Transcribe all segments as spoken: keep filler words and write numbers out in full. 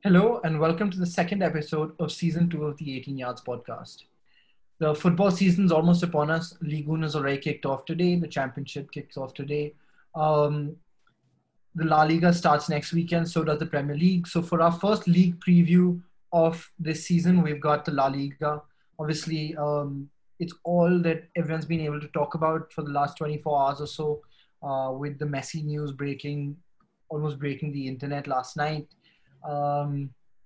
Hello, and welcome to the second episode of season two of the eighteen Yards podcast. The football season's almost upon us. Ligue one is already kicked off today. The championship kicks off today. Um, the La Liga starts next weekend, so does the Premier League. So, for our first league preview of this season, we've got the La Liga. Obviously, um, it's all that everyone's been able to talk about for the last twenty-four hours or so, uh, with the Messi news breaking, almost breaking the internet last night. Um,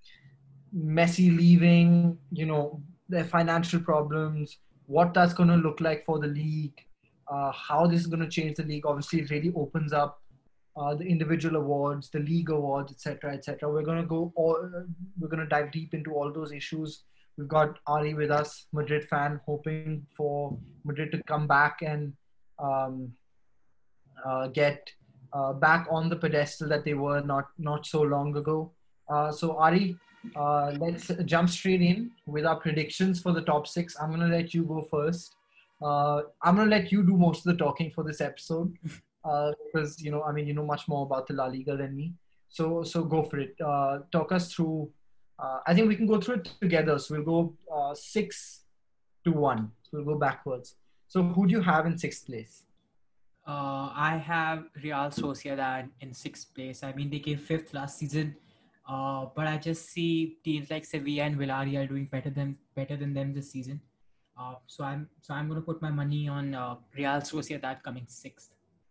Messi leaving, you know, their financial problems, what that's going to look like for the league, uh, how this is going to change the league. Obviously, it really opens up uh, the individual awards, the league awards, et cetera, et cetera. We're going to go all, we're going to dive deep into all those issues. We've got Ari with us, Madrid fan, hoping for Madrid to come back and um, uh, get uh, back on the pedestal that they were not not so long ago. Uh, so Ari, uh, let's jump straight in with our predictions for the top six. I'm gonna let you go first. Uh, I'm gonna let you do most of the talking for this episode uh, because you know, I mean, you know much more about the La Liga than me. So so go for it. Uh, talk us through. Uh, I think we can go through it together. So we'll go uh, six to one. So we'll go backwards. So who do you have in sixth place? Uh, I have Real Sociedad in sixth place. I mean, they came fifth last season, uh, but I just see teams like Sevilla and Villarreal doing better than better than them this season. Uh, so I'm so I'm going to put my money on uh, Real Sociedad coming sixth.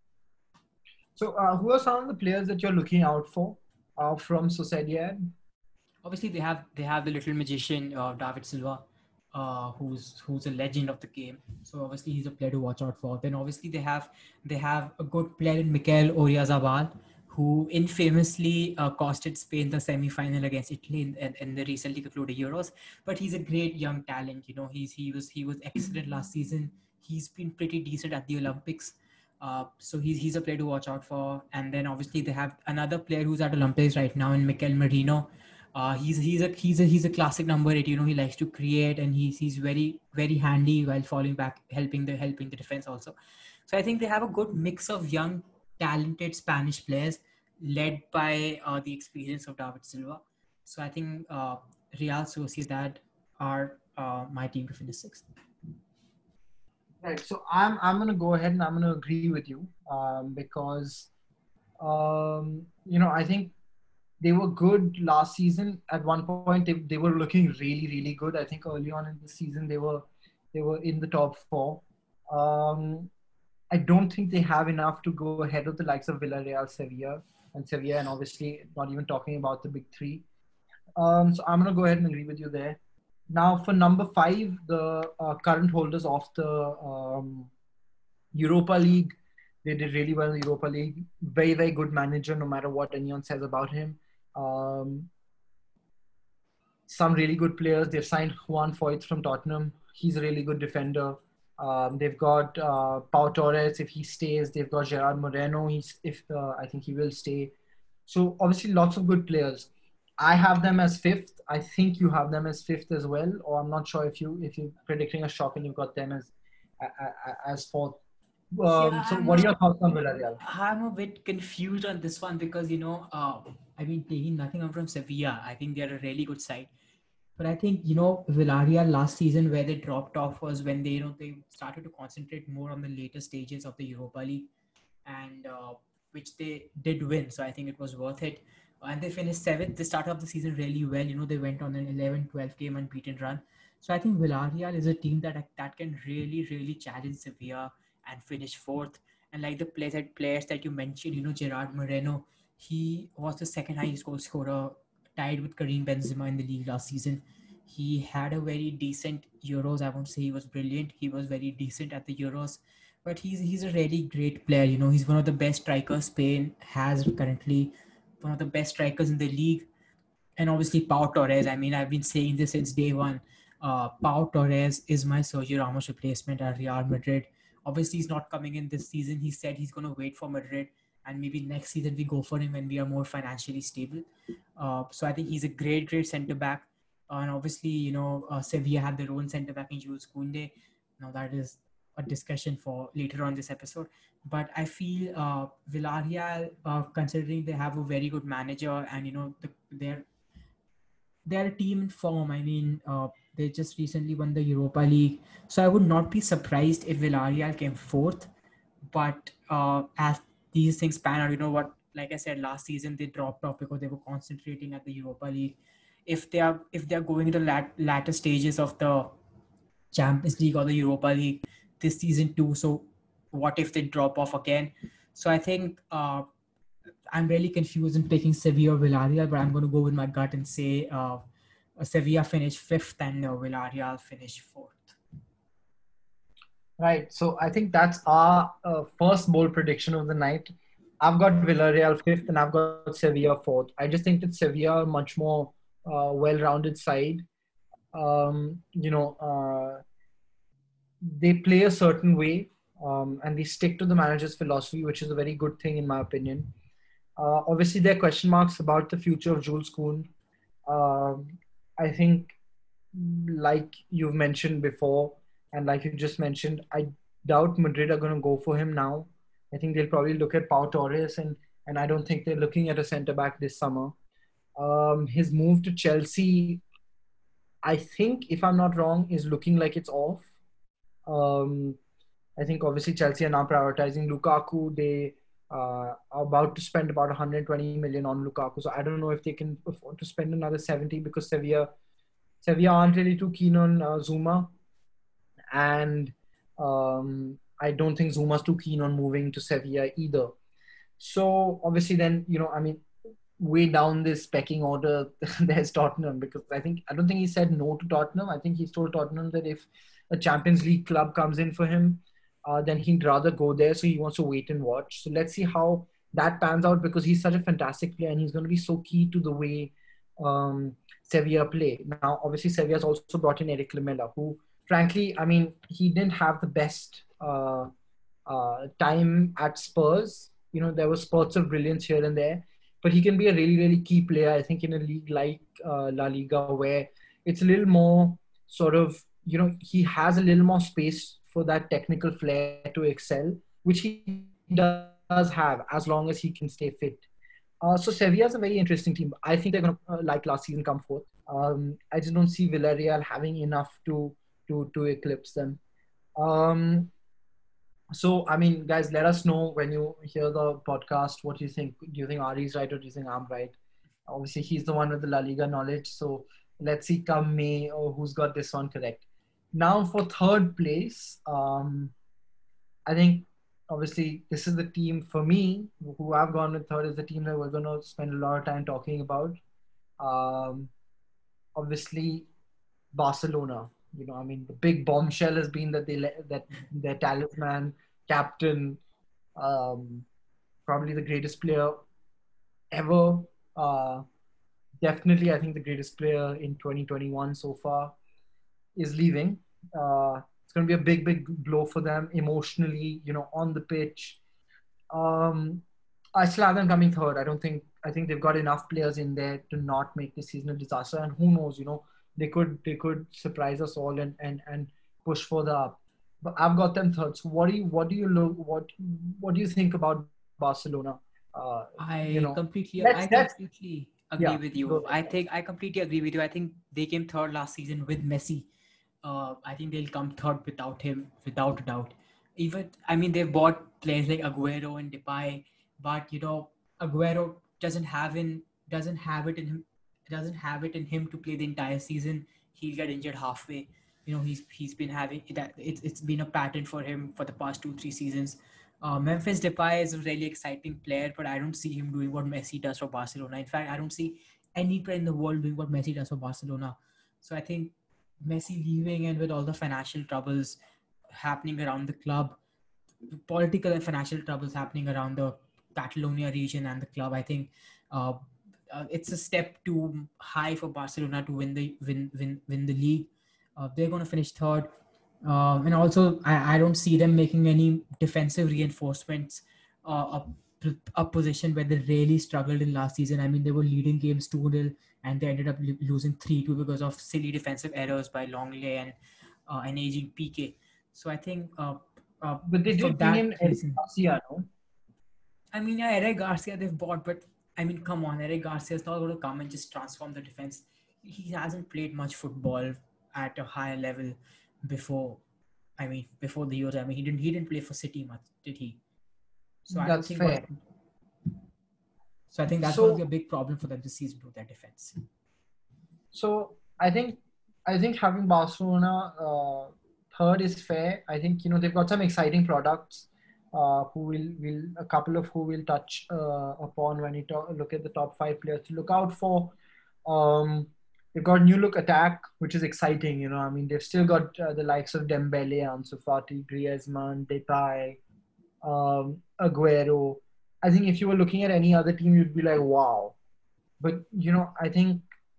So, uh, who are some of the players that you're looking out for uh, from Sociedad? Obviously, they have they have the little magician uh, David Silva, uh, who's who's a legend of the game. So obviously, he's a player to watch out for. Then obviously they have they have a good player in Mikel Oyarzabal, who infamously uh, costed Spain the semi-final against Italy in, in, in the recently concluded Euros. But he's a great young talent. You know, he's he was he was excellent last season. He's been pretty decent at the Olympics. Uh, so he's he's a player to watch out for. And then obviously they have another player who's at Olympics right now in Mikel Merino. Uh, he's he's a he's a he's a classic number eight. You know, he likes to create, and he's he's very very handy while falling back, helping the helping the defense also. So I think they have a good mix of young, talented Spanish players, led by uh, the experience of David Silva. So I think uh, Real Sociedad are uh, my team to finish sixth. Right. So I'm I'm gonna go ahead and I'm gonna agree with you um, because um, you know I think they were good last season. At one point, they, they were looking really really good. I think early on in the season they were they were in the top four. Um, I don't think they have enough to go ahead of the likes of Villarreal, Sevilla, and Sevilla, and obviously not even talking about the big three. Um, so I'm going to go ahead and agree with you there. Now, for number five, the uh, current holders of the um, Europa League, they did really well in the Europa League. Very, very good manager, no matter what anyone says about him. Um, some really good players. They've signed Juan Foyth from Tottenham. He's a really good defender. Um, they've got uh, Pau Torres if he stays. They've got Gerard Moreno. He's if uh, I think he will stay. So obviously lots of good players. I have them as fifth. I think you have them as fifth as well, or I'm not sure if you if you're predicting a shock and you've got them as as fourth. Yeah, Um, so I'm what are a, your thoughts on Villarreal? I'm a bit confused on this one because you know, uh, I mean, taking nothing out from Sevilla, I think they're a really good side. But I think you know Villarreal last season where they dropped off was when they you know they started to concentrate more on the later stages of the Europa League, and uh, which they did win. So I think it was worth it. And they finished seventh. They started off the season really well. You know they went on an eleven, twelve game unbeaten run. So I think Villarreal is a team that that can really really challenge Sevilla and finish fourth. And like the players that players that you mentioned, you know Gerard Moreno, he was the second highest goal scorer, tied with Karim Benzema in the league last season. He had a very decent Euros. I won't say he was brilliant. He was very decent at the Euros, but he's he's a really great player. You know, he's one of the best strikers Spain has currently, one of the best strikers in the league. And obviously Pau Torres. I mean, I've been saying this since day one. Uh, Pau Torres is my Sergio Ramos replacement at Real Madrid. Obviously, he's not coming in this season. He said he's going to wait for Madrid, and maybe next season we go for him when we are more financially stable. Uh, so I think he's a great, great centre back. Uh, and obviously, you know, uh, Sevilla had their own centre back in Jules Koundé. Now that is a discussion for later on this episode. But I feel uh, Villarreal, uh, considering they have a very good manager and you know the, their they're a team in form. I mean, uh, they just recently won the Europa League, so I would not be surprised if Villarreal came fourth. But uh, as these things pan out, you know what? Like I said, last season they dropped off because they were concentrating at the Europa League. If they are if they are going to the lat- latter stages of the Champions League or the Europa League this season too, so what if they drop off again? So I think uh, I'm really confused in picking Sevilla or Villarreal, but I'm going to go with my gut and say uh, Sevilla finished fifth and uh, Villarreal finished fourth. Right. So I think that's our uh, first bold prediction of the night. I've got Villarreal fifth and I've got Sevilla fourth. I just think that Sevilla are much more uh, well-rounded side. Um, you know, uh, they play a certain way um, and they stick to the manager's philosophy, which is a very good thing in my opinion. Uh, obviously, there are question marks about the future of Jules Kound. Um I think, like you've mentioned before, and like you just mentioned, I doubt Madrid are going to go for him now. I think they'll probably look at Pau Torres, and and I don't think they're looking at a centre back this summer. Um, his move to Chelsea, I think, if I'm not wrong, is looking like it's off. Um, I think obviously Chelsea are now prioritizing Lukaku. They uh, are about to spend about one hundred twenty million on Lukaku. So I don't know if they can afford to spend another seventy because Sevilla Sevilla aren't really too keen on uh, Zuma, and um, I don't think Zuma's too keen on moving to Sevilla either. So obviously, then you know, I mean, way down this pecking order, there's Tottenham because I think I don't think he said no to Tottenham. I think he's told Tottenham that if a Champions League club comes in for him, uh, then he'd rather go there. So he wants to wait and watch. So let's see how that pans out because he's such a fantastic player and he's going to be so key to the way um, Sevilla play. Now, obviously, Sevilla's also brought in Eric Lamela, who, frankly, I mean, he didn't have the best uh, uh, time at Spurs. You know, there were spurts of brilliance here and there, but he can be a really, really key player. I think in a league like uh, La Liga, where it's a little more sort of, you know, he has a little more space for that technical flair to excel, which he does have as long as he can stay fit. Uh, so Sevilla is a very interesting team. I think they're going to, uh, like last season, come fourth. Um, I just don't see Villarreal having enough to to to eclipse them. Um, so, I mean, guys, let us know when you hear the podcast. What do you think? Do you think Ari's right or do you think I'm right? Obviously, he's the one with the La Liga knowledge. So let's see come May or who's got this one correct. Now for third place, um, I think obviously this is the team for me who I've gone with third is the team that we're going to spend a lot of time talking about. Um, obviously, Barcelona. You know, I mean, the big bombshell has been that they let, that their talisman, captain, um, probably the greatest player ever. Uh, definitely, I think the greatest player in twenty twenty-one so far is leaving. Uh, it's going to be a big, big blow for them emotionally. You know, on the pitch. Um, I still have them coming third. I don't think I think they've got enough players in there to not make this season a disaster. And who knows, you know, they could they could surprise us all and and and push further up. But I've got them third. So what do you what do you look what what do you think about Barcelona? Uh, you know, I completely, let's I let's completely yeah. agree with Go you. ahead. I think I completely agree with you. I think they came third last season with Messi. Uh, I think they'll come third without him, without a doubt. Even, I mean, they've bought players like Aguero and Depay, but you know, Aguero doesn't have in doesn't have it in him doesn't have it in him to play the entire season. He'll get injured halfway. You know, he's he's been having that. It's it's been a pattern for him for the past two three seasons. Uh, Memphis Depay is a really exciting player, but I don't see him doing what Messi does for Barcelona. In fact, I don't see any player in the world doing what Messi does for Barcelona. So I think Messi leaving and with all the financial troubles happening around the club, political and financial troubles happening around the Catalonia region and the club, I think uh, uh, it's a step too high for Barcelona to win the win win win the league. Uh, they're going to finish third, um, and also I, I don't see them making any defensive reinforcements. Uh, a, a position where they really struggled in last season. I mean, they were leading games two nil and they ended up lo- losing three two because of silly defensive errors by Longley and uh, an aging P K. So I think uh, uh, But they for did bring that in Eric reason, Garcia, no? I mean, yeah, Eric Garcia they've bought, but I mean, come on, Eric Garcia is not going to come and just transform the defense. he hasn't played much football at a higher level before. I mean, before the Euros. I mean, he didn't he didn't play for City much, did he? So I don't That's think what. fair. So I think that's going to be So a big problem for them this season with their defense. so I think I think having Barcelona uh, third is fair. I think you know they've got some exciting products. Uh, who will will a couple of who will touch uh, upon when you talk, look at the top five players to look out for. Um, they've got new look attack, which is exciting. You know, I mean, they've still got uh, the likes of Dembele, Ansu Fati, Griezmann, Depay, um, Aguero. I think if you were looking at any other team, you'd be like, wow. But you know, I think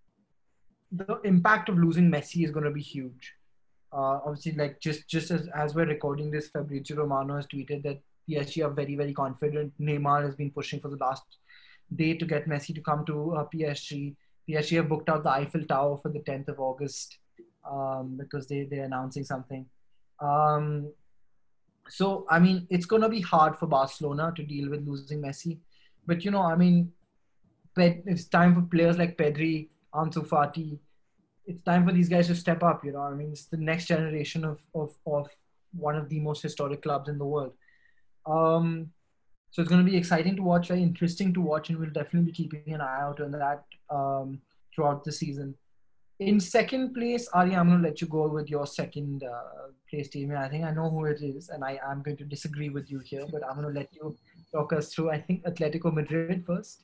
the impact of losing Messi is going to be huge. Uh, obviously, like just just as, as we're recording this, Fabrizio Romano has tweeted that P S G are very very confident. Neymar has been pushing for the last day to get Messi to come to uh, P S G. P S G have booked out the Eiffel Tower for the tenth of August um, because they they're announcing something. Um, so I mean, it's going to be hard for Barcelona to deal with losing Messi, but you know, I mean, it's time for players like Pedri, Ansu Fati. It's time for these guys to step up. You know, I mean, it's the next generation of of of one of the most historic clubs in the world. Um, so it's going to be exciting to watch, very interesting to watch, and we'll definitely be keeping an eye out on that um, throughout the season. In second place, Ari, I'm going to let you go with your second uh, place team. I think I know who it is, and I am going to disagree with you here, but I'm going to let you talk us through. I think Atletico Madrid first.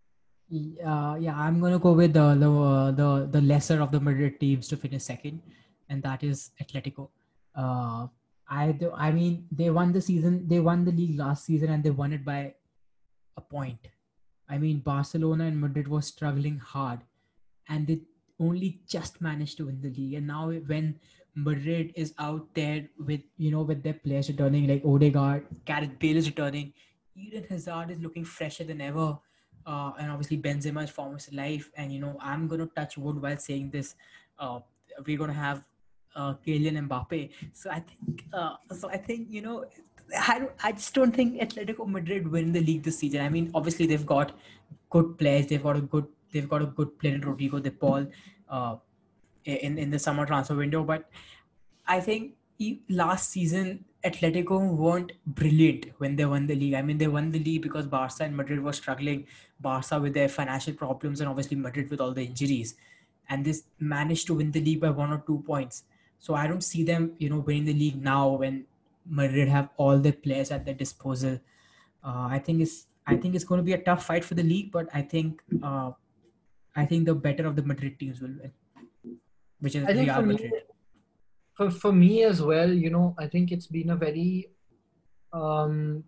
Uh, yeah, I'm gonna go with the the uh, the the lesser of the Madrid teams to finish second, and that is Atletico. Uh, I do, I mean they won the season, they won the league last season, and they won it by a point. I mean Barcelona and Madrid was struggling hard, and they only just managed to win the league. And now when Madrid is out there with you know with their players returning like Odegaard, Gareth Bale is returning, Eden Hazard is looking fresher than ever, uh, and obviously Benzema is form of his life. And you know I'm gonna touch wood while saying this. Uh, we're gonna have uh, Kylian Mbappe. So I think uh, so I think you know. I, don't, I just don't think Atletico Madrid win the league this season. I mean, obviously they've got good players. They've got a good they've got a good player in Rodrigo De Paul uh, in in the summer transfer window. But I think e- last season Atletico weren't brilliant when they won the league. I mean, they won the league because Barca and Madrid were struggling. Barca with their financial problems, and obviously Madrid with all the injuries. And this managed to win the league by one or two points. So I don't see them, you know, winning the league now when Madrid have all the players at their disposal. Uh, I think it's I think it's going to be a tough fight for the league, but I think uh, I think the better of the Madrid teams will win, which is I think for Real me, Madrid. for for me as well, you know, I think it's been a very, um,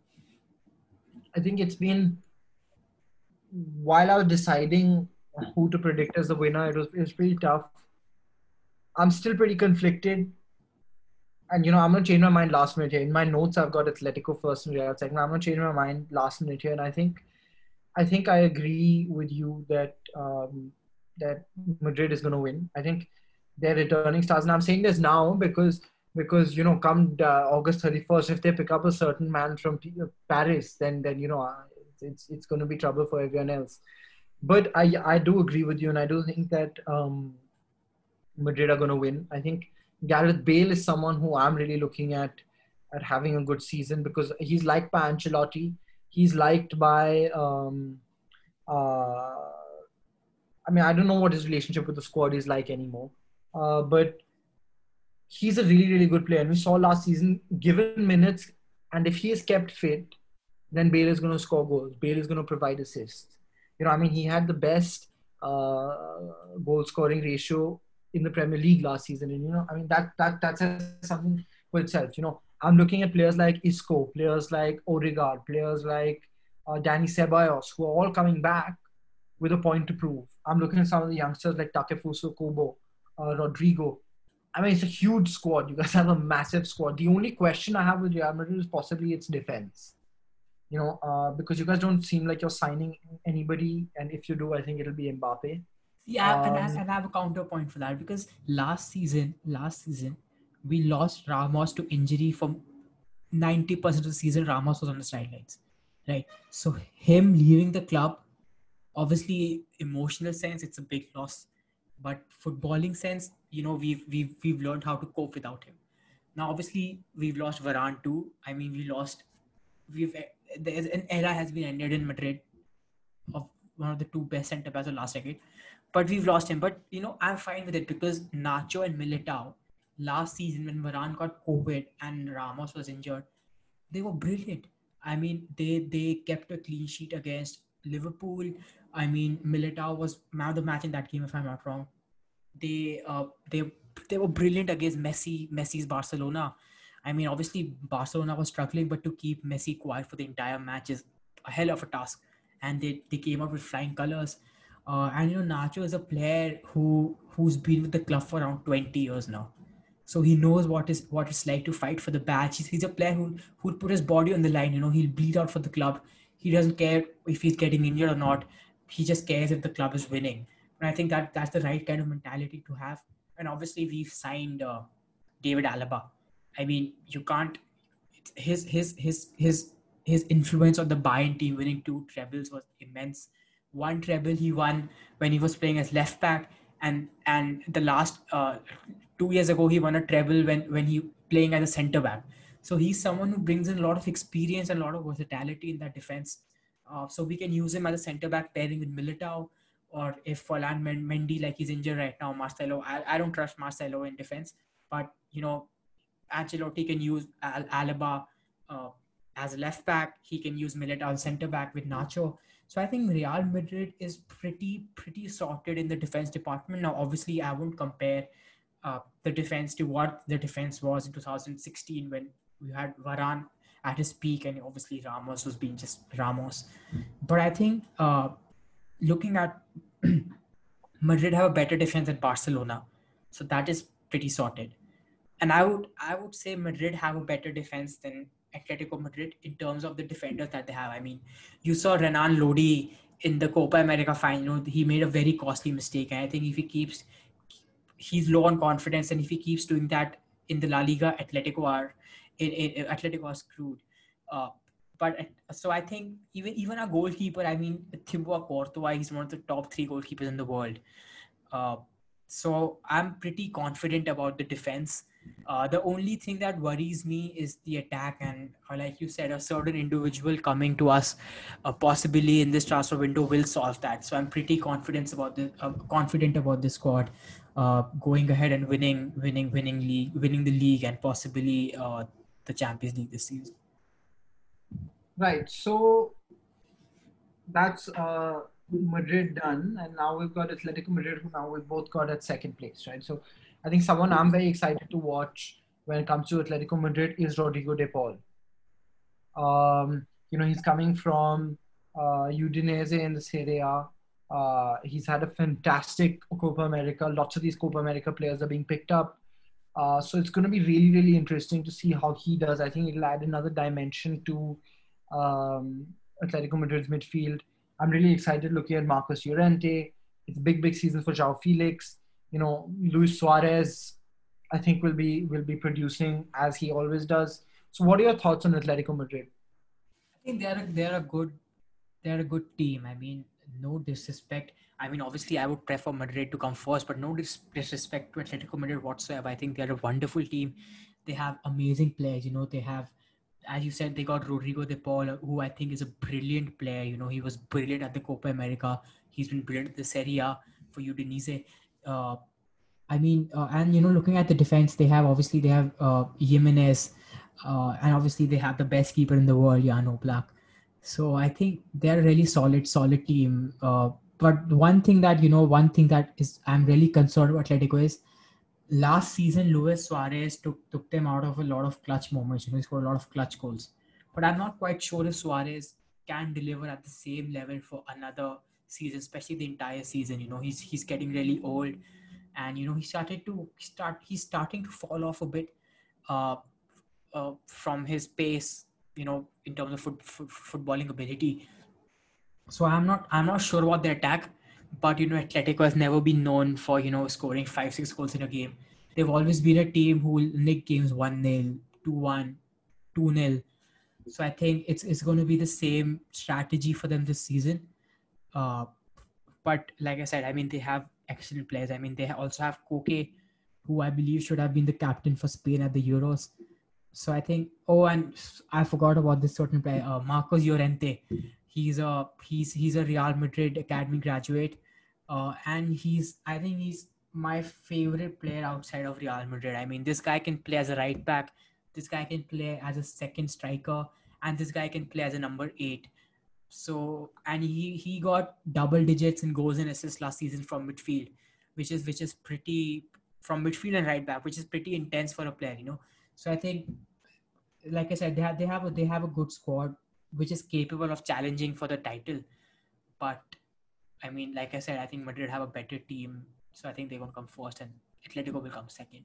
I think it's been while I was deciding who to predict as the winner, it was it was pretty tough. I'm still pretty conflicted, and you know, I'm gonna change my mind last minute here. In my notes, I've got Atletico first and Real second. I'm gonna change my mind last minute here, and I think I think I agree with you that um, that Madrid is gonna win. I think they're returning stars, and I'm saying this now because because you know, come uh, August thirty-first, if they pick up a certain man from P- uh, Paris, then then you know, uh, it's it's going to be trouble for everyone else. But I I do agree with you, and I do think that um, Madrid are going to win. I think Gareth Bale is someone who I'm really looking at at having a good season because he's liked by Ancelotti. He's liked by um, uh, I mean, I don't know what his relationship with the squad is like anymore. Uh, but he's a really, really good player. And we saw last season, given minutes, and if he is kept fit, then Bale is going to score goals. Bale is going to provide assists. You know, I mean, he had the best uh, goal scoring ratio in the Premier League last season. And, you know, I mean, that that that says something for itself. You know, I'm looking at players like Isco, players like Odegaard, players like uh, Danny Ceballos, who are all coming back with a point to prove. I'm looking at some of the youngsters like Takefusa Kobo, uh, Rodrigo. I mean, it's a huge squad. You guys have a massive squad. The only question I have with Real Madrid is possibly its defense. You know, uh, because you guys don't seem like you're signing anybody, and if you do, I think it'll be Mbappe. Yeah, and I, Um, and I have a counterpoint for that because last season, last season, we lost Ramos to injury for ninety percent of the season. Ramos was on the sidelines, right? So him leaving the club, obviously, emotional sense, it's a big loss. but footballing sense, you know, we've we've we've learned how to cope without him. Now, obviously, we've lost Varane too. I mean, we lost. We've there's an era has been ended in Madrid of one of the two best centre backs of last decade, but we've lost him. But you know, I'm fine with it because Nacho and Militao last season when Varane got COVID and Ramos was injured, they were brilliant. I mean, they they kept a clean sheet against Liverpool. I mean, Militao was man of the match in that game, if I'm not wrong. They uh they they were brilliant against Messi, Messi's Barcelona. I mean, obviously Barcelona was struggling, but to keep Messi quiet for the entire match is a hell of a task. And they, they came out with flying colors. Uh, and you know, Nacho is a player who who's been with the club for around twenty years now. So he knows what is what it's like to fight for the badge. He's, he's a player who who'll put his body on the line. You know, he'll bleed out for the club. He doesn't care if he's getting injured or not. He just cares if the club is winning. And I think that that's the right kind of mentality to have. And obviously, we've signed uh, David Alaba. I mean, you can't. His his his his his influence on the Bayern team winning two trebles was immense. One treble he won when he was playing as left back, and and the last uh, two years ago he won a treble when when he playing as a centre back. So he's someone who brings in a lot of experience and a lot of versatility in that defense. Uh, so we can use him as a centre back pairing with Militao, or if Forlan Mendy, like he's injured right now, Marcelo. I, I don't trust Marcelo in defense, but you know, Ancelotti can use Al- Alaba uh, as a left back. He can use Militao as centre back with Nacho. So I think Real Madrid is pretty pretty sorted in the defense department. Now, obviously, I won't compare uh, the defense to what the defense was in two thousand sixteen when we had Varane at his peak, and obviously Ramos was being just Ramos. But I think uh, looking at Madrid have a better defense than Barcelona, so that is pretty sorted. And I would I would say Madrid have a better defense than Atletico Madrid in terms of the defenders that they have. I mean, you saw Renan Lodi in the Copa America final. He made a very costly mistake, and I think if he keeps, he's low on confidence, and if he keeps doing that in the La Liga, Atletico are in, in Atletico are screwed. Uh, but uh, so I think even even a goalkeeper. I mean, Thibaut Courtois, he's one of the top three goalkeepers in the world. Uh, so I'm pretty confident about the defense. Uh, the only thing that worries me is the attack, and uh, like you said, a certain individual coming to us, uh, possibly in this transfer window, will solve that. So I'm pretty confident about the uh, confident about the squad, uh, going ahead and winning, winning, winning league, winning the league, and possibly uh, the Champions League this season. Right. So that's uh, Madrid done, and now we've got Atletico Madrid, who now we've both got at second place, right? So I think someone I'm very excited to watch when it comes to Atletico Madrid is Rodrigo De Paul. Um, you know, he's coming from uh, Udinese in the Serie A. Uh, he's had a fantastic Copa America. Lots of these Copa America players are being picked up. Uh, so it's going to be really, really interesting to see how he does. I think it'll add another dimension to um, Atletico Madrid's midfield. I'm really excited looking at Marcos Llorente. It's a big, big season for João Felix. You know, Luis Suarez, I think will be will be producing as he always does. So, what are your thoughts on Atletico Madrid? I think they're a, they're a good they're a good team. I mean, no disrespect. I mean, obviously, I would prefer Madrid to come first, but no dis- disrespect to Atletico Madrid whatsoever. I think they're a wonderful team. They have amazing players. You know, they have, as you said, they got Rodrigo De Paul, who I think is a brilliant player. You know, he was brilliant at the Copa America. He's been brilliant at the Serie A for Udinese. Uh, I mean, uh, and you know, looking at the defense, they have obviously they have uh, Jimenez, uh, and obviously they have the best keeper in the world, Jan Oblak. So I think they're a really solid, solid team. Uh, but one thing that you know, one thing that is I'm really concerned about Atletico is last season Luis Suarez took took them out of a lot of clutch moments. You know, he scored a lot of clutch goals. But I'm not quite sure if Suarez can deliver at the same level for another season, especially the entire season. You know, he's he's getting really old, and you know he started to start. He's starting to fall off a bit uh, uh, from his pace. You know, in terms of foot, foot, footballing ability. So I'm not I'm not sure about the attack, but you know Atletico has never been known for you know scoring five six goals in a game. They've always been a team who will nick games one nil, two one, two nil. So I think it's it's going to be the same strategy for them this season. Uh, but like I said, I mean they have excellent players. I mean, they also have Koke, who I believe should have been the captain for Spain at the Euros. So I think. Oh, and I forgot about this certain player, uh, Marcos Llorente. He's a he's he's a Real Madrid academy graduate, uh, and he's I think he's my favorite player outside of Real Madrid. I mean, this guy can play as a right back. This guy can play as a second striker, and this guy can play as a number eight. So and he he got double digits in goals and assists last season from midfield, which is which is pretty from midfield and right back, which is pretty intense for a player, you know. So I think, like I said, they have they have a, they have a good squad which is capable of challenging for the title. But I mean, like I said, I think Madrid have a better team, so I think they're gonna come first, and Atletico will come second.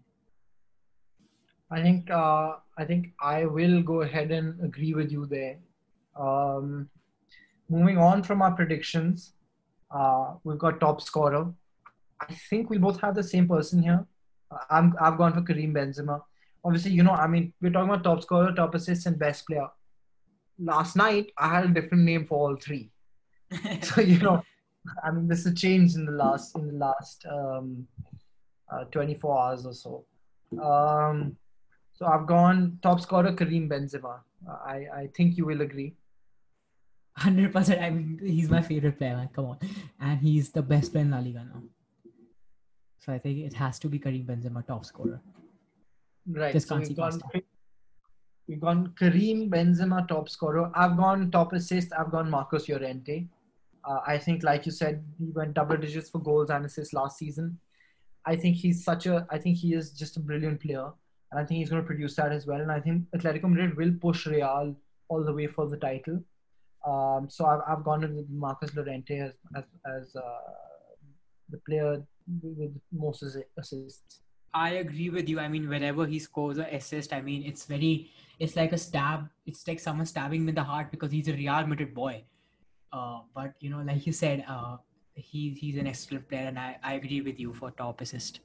I think uh, I think I will go ahead and agree with you there. Um, moving on from our predictions, uh, we've got top scorer. I think we both have the same person here. Uh, I'm I've gone for Karim Benzema. Obviously, you know, I mean, we're talking about top scorer, top assist, and best player. Last night, I had a different name for all three. So you know, I mean, this has changed in the last in the last um, uh, twenty-four hours or so. Um, so I've gone top scorer Karim Benzema. Uh, I I think you will agree. one hundred percent. I mean, he's my favorite player, man. Come on. And he's the best player in La Liga now. So I think it has to be Karim Benzema, top scorer. Right. Just So can't we've see gone past him. we've gone Karim Benzema top scorer. I've gone top assist. I've gone Marcos Llorente. Uh, I think, like you said, he went double digits for goals and assists last season. I think he's such a. I think he is just a brilliant player, and I think he's going to produce that as well. And I think Atletico Madrid will push Real all the way for the title. Um, so I've, I've gone with Marcos Llorente as as, as uh, the player with most assists. I agree with you. I mean, whenever he scores an assist, I mean, it's very, it's like a stab. It's like someone stabbing him in the heart because he's a Real Madrid boy. Uh, but, you know, like you said, uh, he, he's an excellent player, and I, I agree with you for top assist.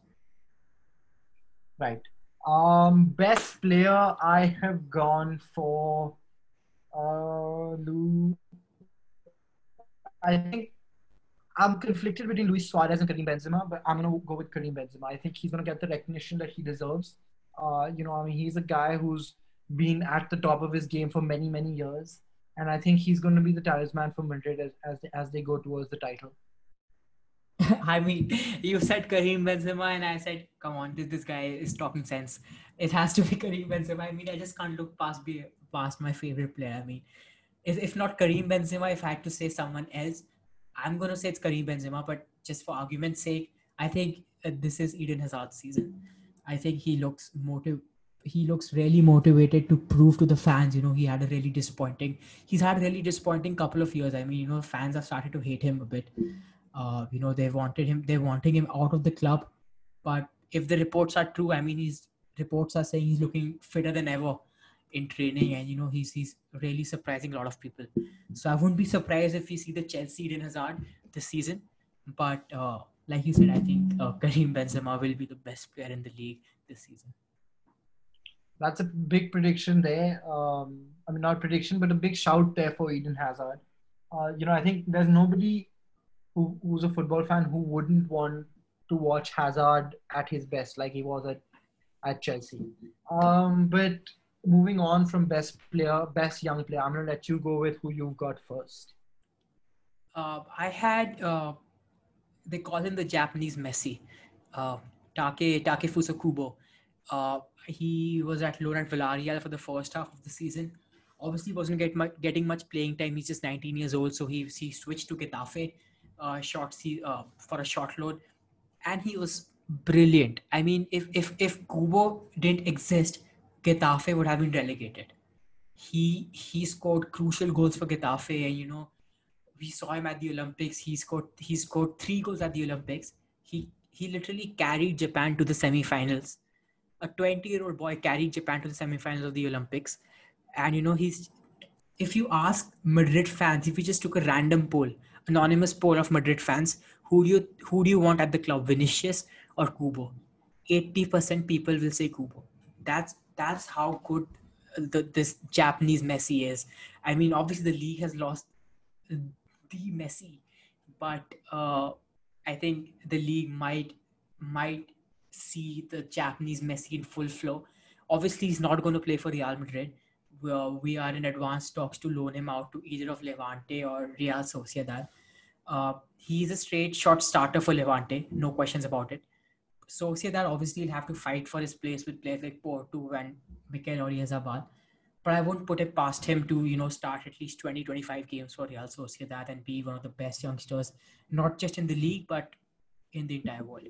Right. Um, best player, I have gone for uh, Lou. I think I'm conflicted between Luis Suarez and Karim Benzema, but I'm gonna go with Karim Benzema. I think he's gonna get the recognition that he deserves. Uh, you know, I mean, he's a guy who's been at the top of his game for many, many years, and I think he's going to be the talisman for Madrid as as they, as they go towards the title. I mean, you said Karim Benzema, and I said, "Come on, this this guy is talking sense. It has to be Karim Benzema." I mean, I just can't look past be past my favorite player. I mean, if if not Karim Benzema, if I had to say someone else, I'm gonna say it's Karim Benzema. But just for argument's sake, I think uh, this is Eden Hazard's season. I think he looks motive. He looks really motivated to prove to the fans. You know, he had a really disappointing. He's had a really disappointing couple of years. I mean, you know, fans have started to hate him a bit. Uh, you know, they wanted him. They're wanting him out of the club. But if the reports are true, I mean, his reports are saying he's looking fitter than ever in training, and you know, he's he's really surprising a lot of people. So I wouldn't be surprised if we see the Chelsea Eden Hazard this season. But uh, like you said, I think uh, Karim Benzema will be the best player in the league this season. That's a big prediction there. Um, I mean, not prediction, but a big shout there for Eden Hazard. Uh, you know, I think there's nobody who, who's a football fan who wouldn't want to watch Hazard at his best, like he was at at Chelsea. Um, but moving on from best player, best young player, I'm gonna let you go with who you've got first. Uh, I had uh, they call him the Japanese Messi, uh, Take Takefusa Kubo. Uh, he was at loan at Villarreal for the first half of the season. Obviously, wasn't get much, getting much playing time. He's just nineteen years old, so he he switched to Getafe, uh, short uh, for a short loan, and he was brilliant. I mean, if if if Kubo didn't exist, Getafe would have been relegated. He he scored crucial goals for Getafe, and you know, we saw him at the Olympics. He scored he scored three goals at the Olympics. He he literally carried Japan to the semi-finals. A twenty-year-old boy carried Japan to the semi-finals of the Olympics. And you know, he's if you ask Madrid fans, if you just took a random poll, anonymous poll of Madrid fans, who do you who do you want at the club, Vinicius or Kubo? eighty percent people will say Kubo. That's that's how good the, this Japanese Messi is. I mean, obviously the league has lost the Messi, but uh, I think the league might might see the Japanese Messi in full flow. Obviously, he's not going to play for Real Madrid. We are, we are in advanced talks to loan him out to either of Levante or Real Sociedad. Uh, he's a straight shot starter for Levante, no questions about it. Sociedad obviously will have to fight for his place with players like Porto and Mikel Oyarzabal. But I won't put it past him to, you know, start at least twenty, twenty-five games for Real Sociedad and be one of the best youngsters, not just in the league, but in the entire world.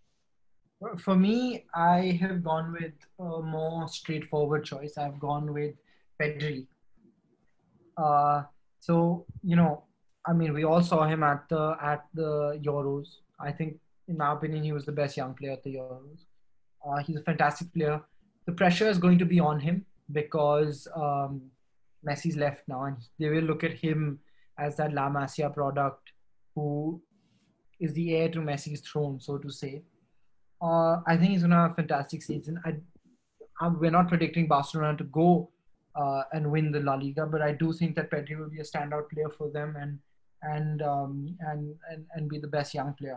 For me, I have gone with a more straightforward choice. I've gone with Pedri. Uh, so you know, I mean, we all saw him at the at the Euros. I think, in my opinion, he was the best young player at the Euros. Uh, he's a fantastic player. The pressure is going to be on him because um, Messi's left now, and they will look at him as that La Masia product, who is the heir to Messi's throne, so to say. Uh, I think he's going to have a fantastic season. I, I, we're not predicting Barcelona to go uh, and win the La Liga, but I do think that Pedri will be a standout player for them and and um, and, and and be the best young player.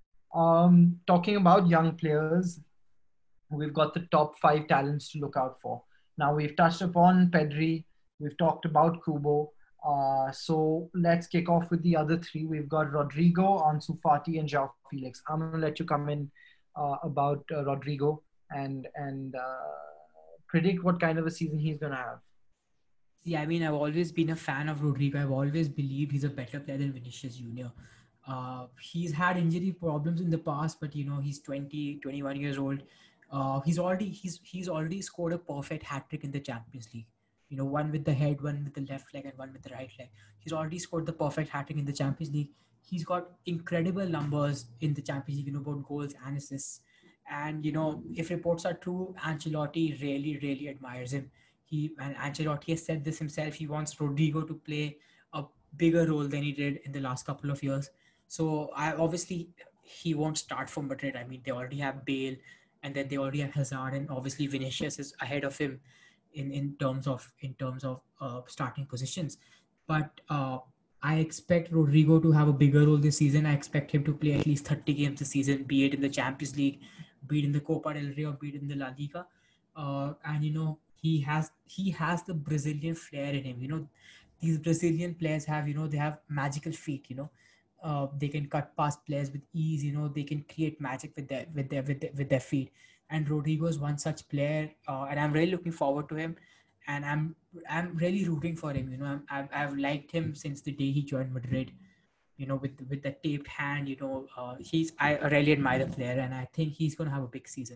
Um, talking about young players, we've got the top five talents to look out for. Now we've touched upon Pedri, we've talked about Kubo. Uh, so let's kick off with the other three. We've got Rodrigo, Ansu Fati, and João Felix. I'm gonna let you come in uh, about uh, Rodrigo and and uh, predict what kind of a season he's gonna have. Yeah, I mean, I've always been a fan of Rodrigo. I've always believed he's a better player than Vinicius Junior Uh, he's had injury problems in the past, but you know, he's twenty, twenty-one years old. Uh, he's already he's he's already scored a perfect hat trick in the Champions League. You know, one with the head, one with the left leg, and one with the right leg. He's already scored the perfect hat trick in the Champions League. He's got incredible numbers in the Champions League, you know, about goals and assists. And you know, if reports are true, Ancelotti really, really admires him. He and Ancelotti has said this himself. He wants Rodrigo to play a bigger role than he did in the last couple of years. So I obviously he won't start for Madrid. I mean, they already have Bale, and then they already have Hazard, and obviously Vinicius is ahead of him in, in terms of in terms of uh, starting positions. But uh, I expect Rodrigo to have a bigger role this season. I expect him to play at least thirty games this season, be it in the Champions League, be it in the Copa del Rey, or be it in the La Liga. Uh, and you know he has he has the Brazilian flair in him. You know, these Brazilian players have you know they have magical feet. You know, uh, they can cut past players with ease. You know, they can create magic with their with their with their, with their feet. And Rodrigo is one such player, uh, and I'm really looking forward to him. And I'm I'm really rooting for him. You know, I'm, I've I've liked him since the day he joined Madrid. You know, with with the taped hand. You know, uh, he's I really admire the player, and I think he's going to have a big season.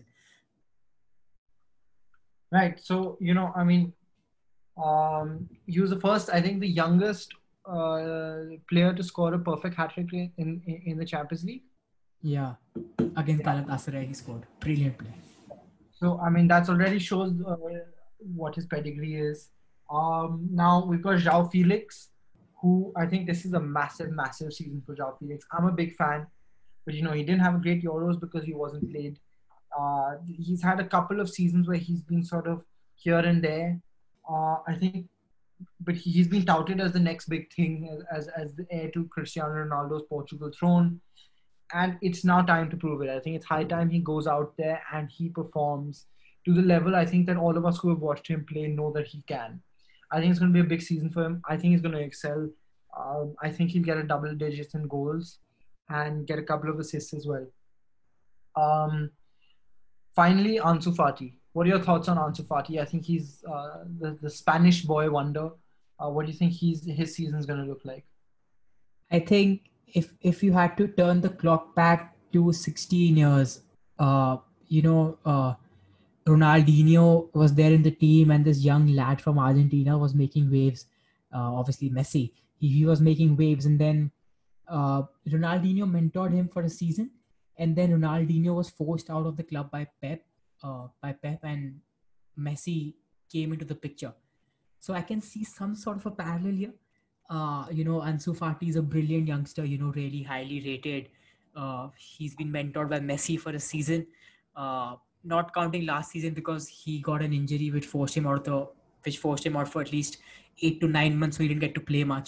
Right. So you know, I mean, um, he was the first, I think, the youngest uh, player to score a perfect hat trick in, in in the Champions League. Yeah, against yeah. Galatasaray, he scored. Brilliant play. So I mean, that's already shows uh, what his pedigree is. Um, now we've got João Felix, who I think this is a massive, massive season for João Felix. I'm a big fan, but you know he didn't have a great Euros because he wasn't played. Uh, he's had a couple of seasons where he's been sort of here and there. Uh, I think, but he's been touted as the next big thing, as as the heir to Cristiano Ronaldo's Portugal throne. And it's now time to prove it. I think it's high time he goes out there and he performs to the level I think that all of us who have watched him play know that he can. I think it's going to be a big season for him. I think he's going to excel. Um, I think he'll get a double digits in goals and get a couple of assists as well. Um, finally, Ansu Fati. What are your thoughts on Ansu Fati? I think he's uh, the, the Spanish boy wonder. Uh, what do you think he's, his season is going to look like? I think if if you had to turn the clock back to sixteen years, uh, you know, uh, Ronaldinho was there in the team, and this young lad from Argentina was making waves. Uh, obviously, Messi, he, he was making waves, and then uh, Ronaldinho mentored him for a season, and then Ronaldinho was forced out of the club by Pep, uh, by Pep, and Messi came into the picture. So I can see some sort of a parallel here. Uh, you know, Ansu Fati is a brilliant youngster, you know, really highly rated. Uh, he's been mentored by Messi for a season, uh, not counting last season because he got an injury which forced him out of the, which forced him out for at least eight to nine months, so he didn't get to play much.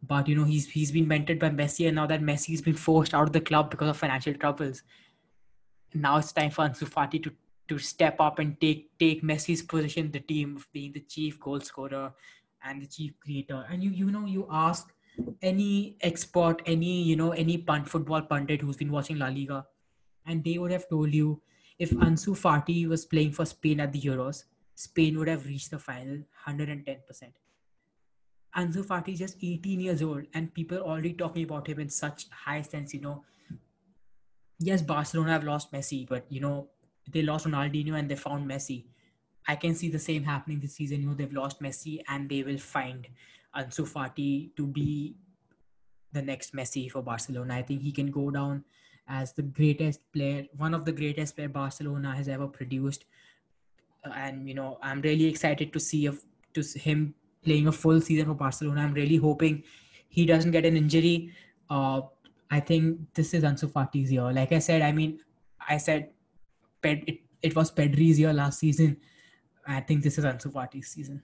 But you know, he's he's been mentored by Messi, and now that Messi's been forced out of the club because of financial troubles, now it's time for Ansu Fati to to step up and take take Messi's position in the team of being the chief goal scorer and the chief creator. And you you know you ask any expert, any you know any pun, football pundit who's been watching La Liga, and they would have told you if Ansu Fati was playing for Spain at the Euros, Spain would have reached the final one hundred ten percent. Ansu Fati is just eighteen years old, and people are already talking about him in such high sense. You know, yes, Barcelona have lost Messi, but you know they lost Ronaldinho and they found Messi. I can see the same happening this season. You know, they've lost Messi and they will find Ansu Fati to be the next Messi for Barcelona. I think he can go down as the greatest player, one of the greatest player Barcelona has ever produced. Uh, and you know, I'm really excited to see if, to see him playing a full season for Barcelona. I'm really hoping he doesn't get an injury. Uh, I think this is Ansu Fati's year. Like I said, I mean, I said Ped, it, it was Pedri's year last season. I think this is Ansu Fati's season.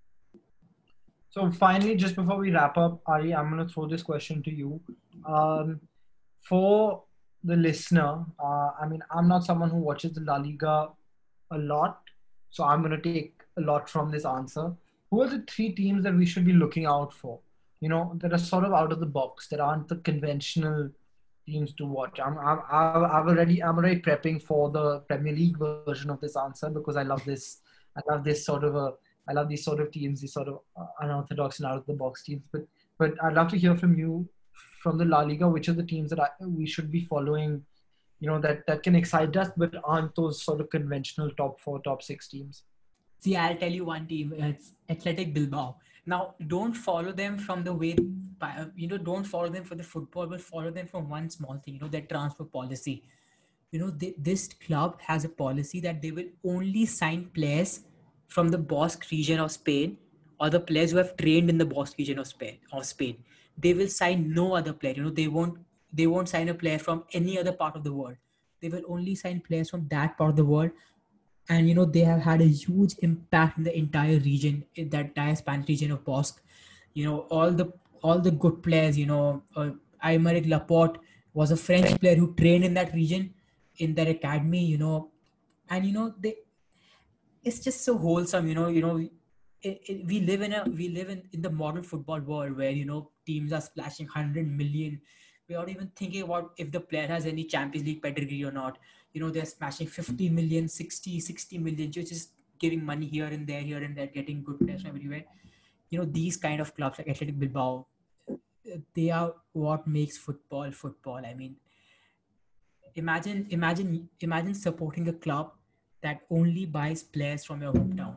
So finally, just before we wrap up, Ari, I'm going to throw this question to you. Um, for the listener, uh, I mean, I'm not someone who watches the La Liga a lot, so I'm going to take a lot from this answer. Who are the three teams that we should be looking out for? You know, that are sort of out of the box, that aren't the conventional teams to watch. I'm, I'm, I've already, I'm already prepping for the Premier League version of this answer because I love this. I love this sort of a I love these sort of teams, these sort of uh, unorthodox and out of the box teams. But but I'd love to hear from you, from the La Liga, which are the teams that I, we should be following, you know, that that can excite us, but aren't those sort of conventional top four, top six teams. See, I'll tell you one team. It's Athletic Bilbao. Now, don't follow them from the way, you know, don't follow them for the football, but follow them from one small thing, you know, their transfer policy. You know, they, this club has a policy that they will only sign players from the Basque region of Spain or the players who have trained in the Basque region of Spain. Of Spain. They will sign no other player. You know, they won't they won't sign a player from any other part of the world. They will only sign players from that part of the world. And you know they have had a huge impact in the entire region, in that entire Spanish region of Basque. You know, all the all the good players. You know, uh, Aymeric Laporte was a French player who trained in that region, in their academy. You know, and you know they, it's just so wholesome. You know, you know, it, it, we live in a we live in in the modern football world where you know teams are splashing one hundred million. We are not even thinking about if the player has any Champions League pedigree or not. You know, they're smashing fifty million, sixty, sixty million, just giving money here and there, here and there, getting good players from everywhere. You know, these kind of clubs like Athletic Bilbao, they are what makes football football. I mean, imagine, imagine, imagine supporting a club that only buys players from your hometown.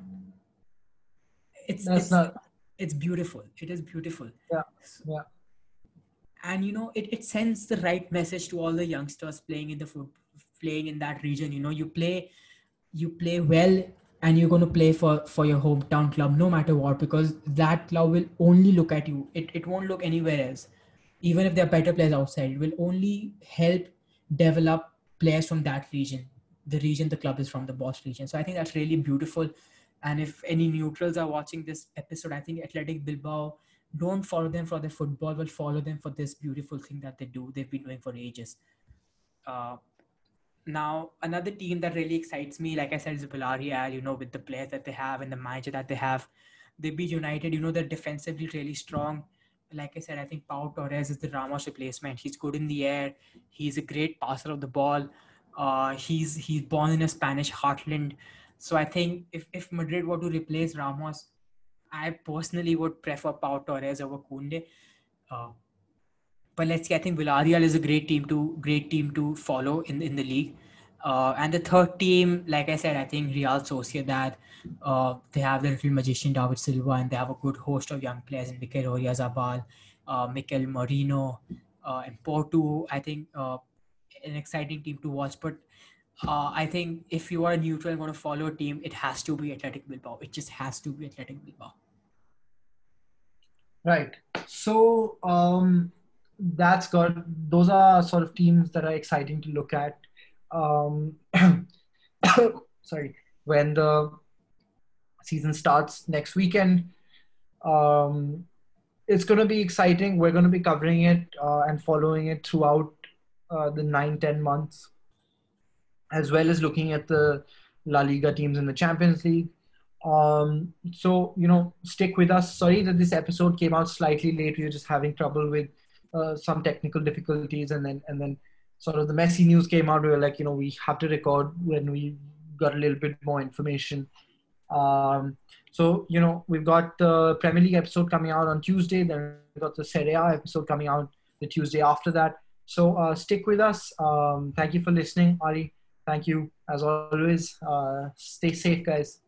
It's That's it's not. it's beautiful. It is beautiful. Yeah, yeah. And you know, it, it sends the right message to all the youngsters playing in the foot, playing in that region. You know, you play, you play well, and you're going to play for for your hometown club no matter what, because that club will only look at you. It, it won't look anywhere else. Even if there are better players outside, it will only help develop players from that region, the region the club is from, the Bosch region. So I think that's really beautiful. And if any neutrals are watching this episode, I think Athletic Bilbao, don't follow them for their football, but follow them for this beautiful thing that they do. They've been doing for ages. Uh, now, another team that really excites me, like I said, is Villarreal. You know, with the players that they have and the manager that they have, they beat United. You know, they're defensively really strong. Like I said, I think Pau Torres is the Ramos replacement. He's good in the air. He's a great passer of the ball. Uh, he's he's born in a Spanish heartland. So I think if, if Madrid were to replace Ramos, I personally would prefer Pau Torres over Koundé. Uh, but let's see. I think Villarreal is a great team to great team to follow in in the league. Uh, and the third team, like I said, I think Real Sociedad. Uh, they have the little magician David Silva, and they have a good host of young players in Mikel Oyarzabal, uh, Mikel Merino, uh, and Porto. I think uh, an exciting team to watch. But uh, I think if you are a neutral and going to follow a team, it has to be Athletic Bilbao. It just has to be Athletic Bilbao. Right. So um, that's good. Those are sort of teams that are exciting to look at. Um, sorry, when the season starts next weekend. Um, it's going to be exciting. We're going to be covering it uh, and following it throughout uh, the nine, ten months, as well as looking at the La Liga teams in the Champions League. Um, so, you know, stick with us. Sorry that this episode came out slightly late. We were just having trouble with uh, some technical difficulties, and then and then sort of the Messi news came out. We were like, you know, we have to record when we got a little bit more information. Um, so, you know, we've got the Premier League episode coming out on Tuesday. Then we've got the Serie A episode coming out the Tuesday after that. So uh, stick with us. Um, thank you for listening, Ari. Thank you, as always. Uh, stay safe, guys.